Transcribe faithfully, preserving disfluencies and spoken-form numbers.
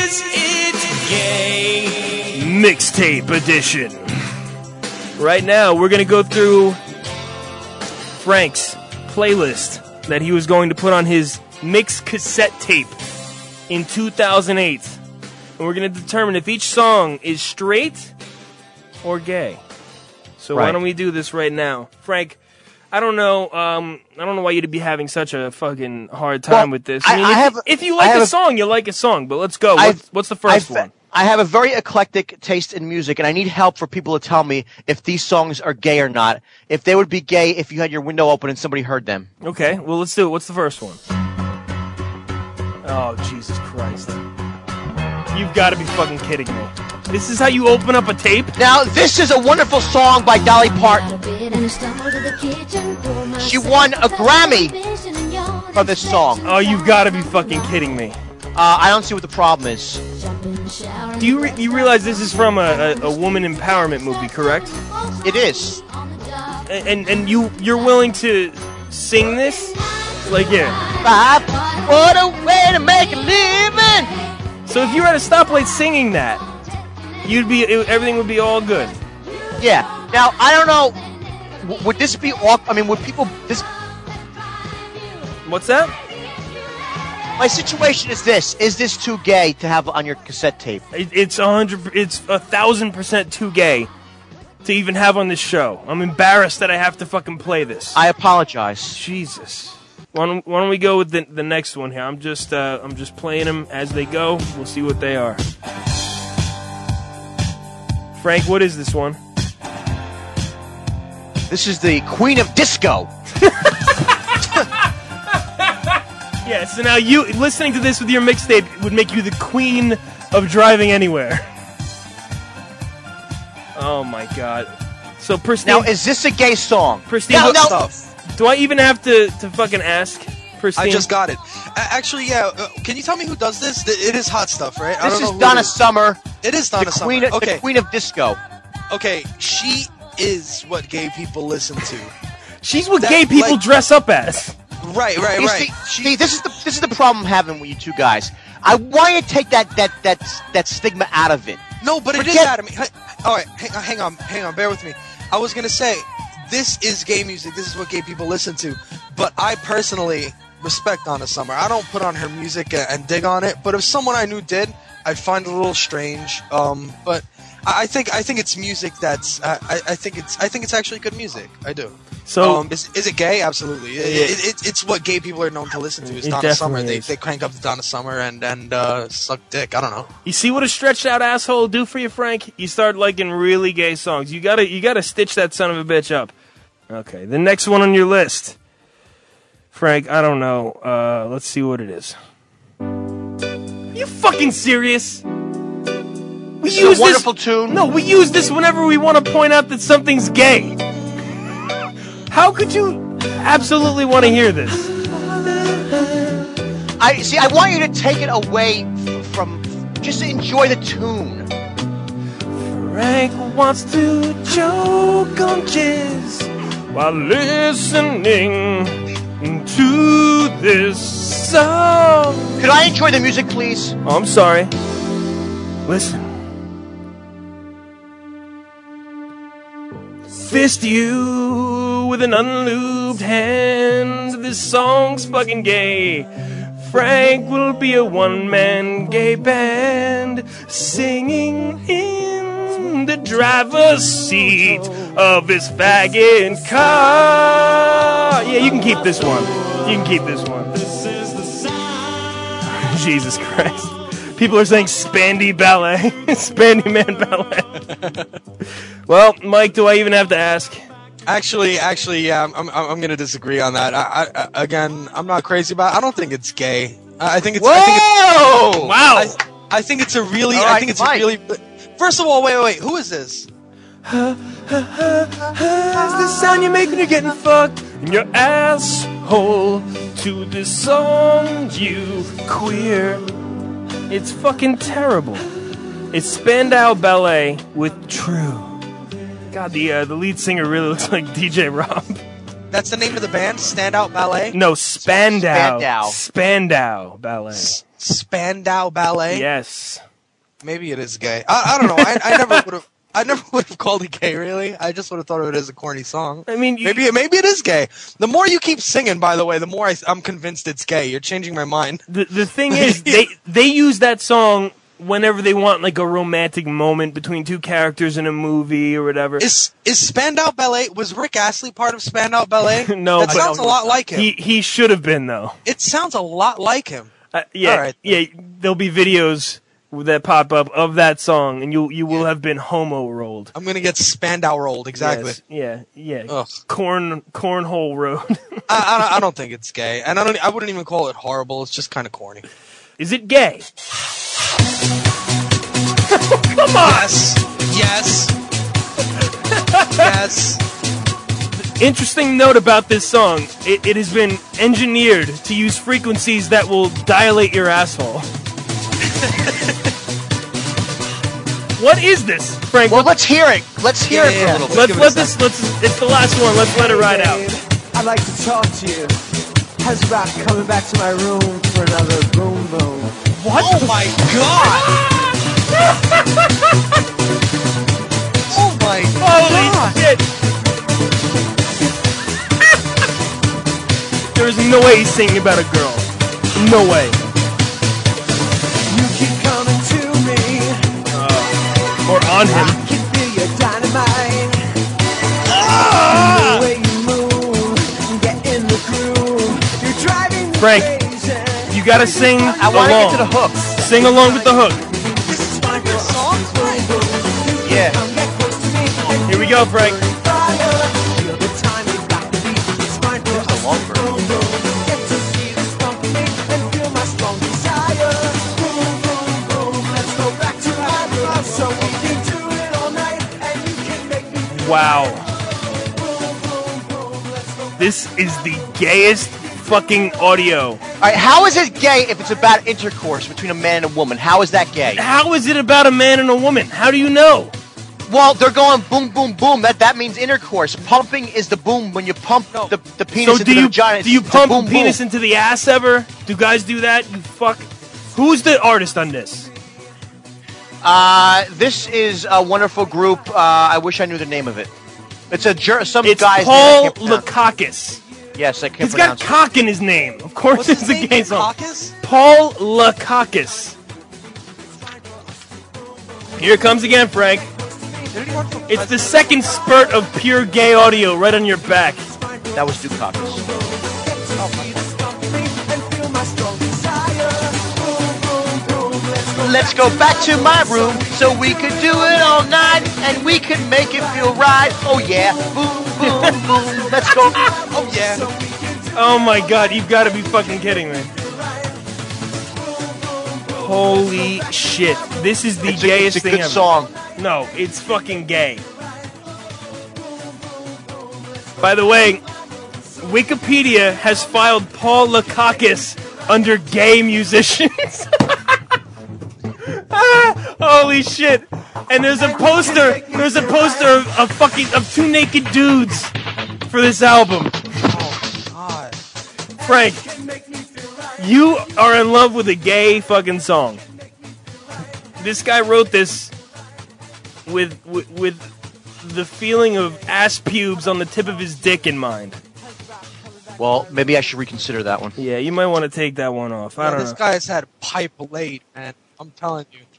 Is It Gay? Mixtape edition. Right now, we're going to go through Frank's playlist that he was going to put on his mix cassette tape in two thousand eight. And we're going to determine if each song is straight or gay. So right. Why don't we do this right now? Frank, I don't know. Um, I don't know why you'd be having such a fucking hard time well, with this. I mean, I, I if, have, if you like a a song, you like a song. But let's go. What's, what's the 1st one? I have a very eclectic taste in music, and I need help for people to tell me if these songs are gay or not. If they would be gay if you had your window open and somebody heard them. Okay. Well, let's do it. What's the first one? Oh, Jesus Christ! You've got to be fucking kidding me. This is how you open up a tape? Now, this is a wonderful song by Dolly Parton. She won a Grammy for this song. Oh, you've got to be fucking kidding me. Uh, I don't see what the problem is. Do you re- you realize this is from a, a, a woman empowerment movie, correct? It is. And and, and you you're willing to sing this? Like, yeah. What a way to make a living! So if you were at a stoplight singing that, you'd be it, everything would be all good. Yeah. Now I don't know. W- would this be off? I mean, would people this? What's that? My situation is this: is this too gay to have on your cassette tape? It, it's a hundred. It's a thousand percent too gay to even have on this show. I'm embarrassed that I have to fucking play this. I apologize. Jesus. Why don't, why don't we go with the, the next one here? I'm just uh, I'm just playing them as they go. We'll see what they are. Frank, what is this one? This is the Queen of Disco. Yeah, so now you listening to this with your mixtape would make you the queen of driving anywhere. Oh my god. So Pristine. Now, is this a gay song? Pristine, no, no. Stuff. Do I even have to, to fucking ask? Pristine? I just got it. Uh, actually, yeah. Uh, can you tell me who does this? It is Hot Stuff, right? I This don't know is who Donna it is. Summer. It is Donna the Summer. Queen of, okay. The Queen of Disco. Okay, she is what gay people listen to. She's what That, gay people like- dress up as. Right, right, You right. see, She- see, this is the this is the problem I'm having with you two guys. I want you to take that that that that stigma out of it. No, but it is Forget- Adam. Hey, all right, hang, hang on, hang on, bear with me. I was gonna say, this is gay music. This is what gay people listen to. But I personally respect Donna Summer. I don't put on her music and, and dig on it. But if someone I knew did, I'd find it a little strange. Um, but I, I think I think it's music that's. Uh, I, I think it's. I think it's actually good music. I do. So um, is, is it gay? Absolutely. It, it, it, it's what gay people are known to listen to. It's It Donna Summer. definitely They is. they crank up the Donna Summer and and uh, suck dick. I don't know. you see what a stretched out asshole will do for you, Frank? You start liking really gay songs. You gotta you gotta stitch that son of a bitch up. Okay, the next one on your list. Frank, I don't know. Uh, let's see what it is. Are you fucking serious? We This is a wonderful tune. No, we use this whenever we want to point out that something's gay. How could you absolutely want to hear this? I see. I want you to take it away f- from. Just enjoy the tune. Frank wants to choke on jizz while listening to this song. Could I enjoy the music, please? Oh, I'm sorry. Listen. Fist you with an unlubed hand. This song's fucking gay. Frank will be a one-man gay band singing in the driver's seat of his faggot car. Yeah, you can keep this one. You can keep this one. Jesus Christ. People are saying Spandy Ballet. Spandy Man Ballet. Well, Mike, do I even have to ask? Actually, actually, yeah, I'm, I'm, I'm going to disagree on that. I, I, again, I'm not crazy about it. I don't think it's gay. I, I think it's. Whoa! I think it's, Wow. I, I think it's a really. All I right, think it's Mike. a really. First of all, wait, wait, wait. Who is this? Is the sound you make when you're getting fucked in your asshole to this song, you queer? It's fucking terrible. It's Spandau Ballet with True. God, the uh, the lead singer really looks like D J Rob. That's the name of the band, Standout Ballet. No, Spandau. Spandau. Spandau Ballet. Spandau Ballet? Yes. Maybe it is gay. I, I don't know. I, I never would have. I never would have called it gay. Really, I just would have thought of it as a corny song. I mean, you, maybe it, maybe it is gay. The more you keep singing, by the way, the more I, I'm convinced it's gay. You're changing my mind. The the thing is, they they use that song whenever they want like a romantic moment between two characters in a movie or whatever. Is is Spandau Ballet? Was Rick Astley part of Spandau Ballet? No, that but sounds a lot like him. He he should have been though. It sounds a lot like him. Uh, yeah, All right. yeah. There'll be videos that pop up of that song, and you you will have been homo rolled. I'm gonna get Spandau rolled. Exactly. Yes, yeah, yeah. Ugh. Corn cornhole road. I, I, don't, I don't think it's gay, and I don't. I wouldn't even call it horrible. It's just kind of corny. Is it gay? Come on. Yes. Yes. Yes. Interesting note about this song: it, it has been engineered to use frequencies that will dilate your asshole. What is this, Frank? Well, let's hear it. Let's hear Yeah, it for yeah. a little bit. let's give it let a this. Let's. It's the last one. Let's let it ride out. I'd like to talk to you. How's about coming back to my room for another boom boom? What? Oh my god! Oh my Holy god! shit! There's no way he's singing about a girl. No way. You keep coming to me. Or on him. I can feel your dynamite. Ah! The way you move, get in the groove. You're driving me Frank, crazy. you gotta sing I want to along. get to the hook. Sing along with the hook. This is one of your songs? Yeah. Come get close to me. Here we go, Frank. Feel the time you got the beat. It's fine for Here's the us long to version. boom, boom. Get to see this funk in me and feel my strong desire. Boom, boom, boom. Let's go back to our love so we can do it all night and you can make me feel Wow. boom, boom, boom. Let's go This is the gayest fucking audio. All right, how is it gay if it's about intercourse between a man and a woman? How is that gay? How is it about a man and a woman? How do you know? Well, they're going boom, boom, boom. That that means intercourse. Pumping is the boom when you pump the, the penis So into do the you vagina. do you It's the pump boom, a penis boom. into the ass ever? Do guys do that? You fuck. Who's the artist on this? Uh, this is a wonderful group. Uh, I wish I knew the name of it. It's a ger- some It's guy's Paul name. I can't pronounce. Lakakis. Yes, I can't He's got pronounce it. cock in his name. Of course, What's it's his a name? gay song. Caucus? Paul Lakakis. Here it comes again, Frank. Did he work for It's the second spurt of pure gay audio right on your back. That was Dukakis. Let's go back to my room so we could do it all night and we could make it feel right. Oh yeah, boom, boom, boom. Let's go. Oh yeah. Oh my god, you've got to be fucking kidding me. Holy shit. This is the It's a, gayest it's a thing good ever. song. No, it's fucking gay. By the way, Wikipedia has filed Paul Lakakis under gay musicians. Ah, holy shit. And there's a poster, there's a poster of, of fucking, of two naked dudes for this album. Oh god. Frank, you are in love with a gay fucking song. This guy wrote this with, with with the feeling of ass pubes on the tip of his dick in mind. Well, maybe I should reconsider that one. Yeah, you might want to take that one off. I Yeah, don't this know. guy's had pipe late, man. I'm telling you.